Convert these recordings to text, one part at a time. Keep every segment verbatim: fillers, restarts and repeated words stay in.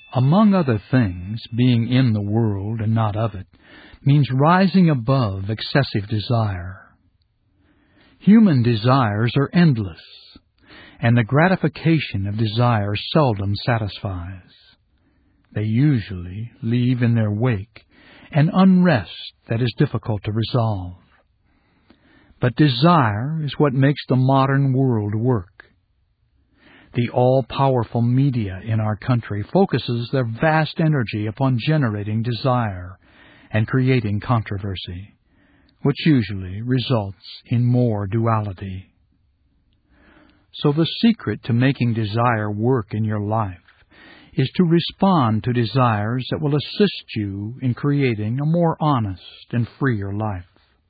Among other things, being in the world and not of it means rising above excessive desire. Human desires are endless, and the gratification of desire seldom satisfies. They usually leave in their wake an unrest that is difficult to resolve. But desire is what makes the modern world work. The all-powerful media in our country focuses their vast energy upon generating desire and creating controversy, which usually results in more duality. So the secret to making desire work in your life is to respond to desires that will assist you in creating a more honest and freer life.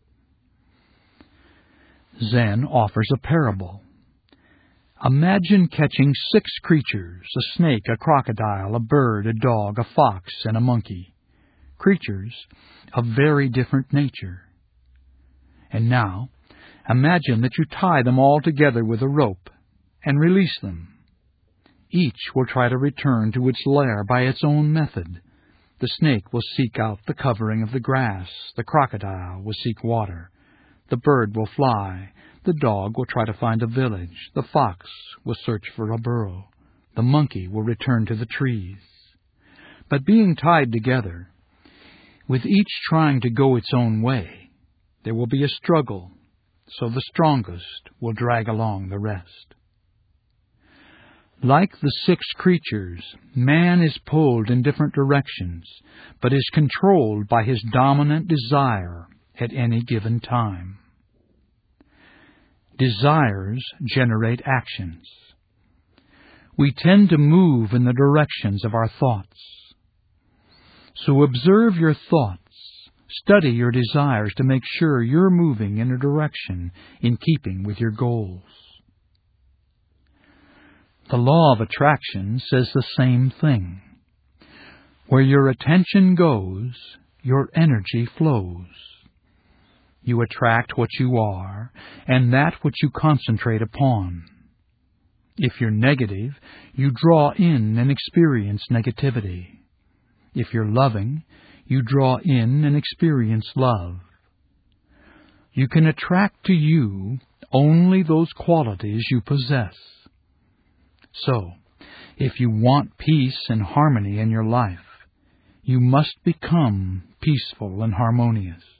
Zen offers a parable. Imagine catching six creatures, a snake, a crocodile, a bird, a dog, a fox, and a monkey, creatures of very different nature. And now, imagine that you tie them all together with a rope and release them. Each will try to return to its lair by its own method. The snake will seek out the covering of the grass. The crocodile will seek water. The bird will fly. The dog will try to find a village. The fox will search for a burrow. The monkey will return to the trees. But being tied together, with each trying to go its own way, there will be a struggle, so the strongest will drag along the rest. Like the six creatures, man is pulled in different directions, but is controlled by his dominant desire at any given time. Desires generate actions. We tend to move in the directions of our thoughts. So observe your thoughts, study your desires to make sure you're moving in a direction in keeping with your goals. The law of attraction says the same thing. Where your attention goes, your energy flows. You attract what you are, and that which you concentrate upon. If you're negative, you draw in and experience negativity. If you're loving, you draw in and experience love. You can attract to you only those qualities you possess. So, if you want peace and harmony in your life, you must become peaceful and harmonious.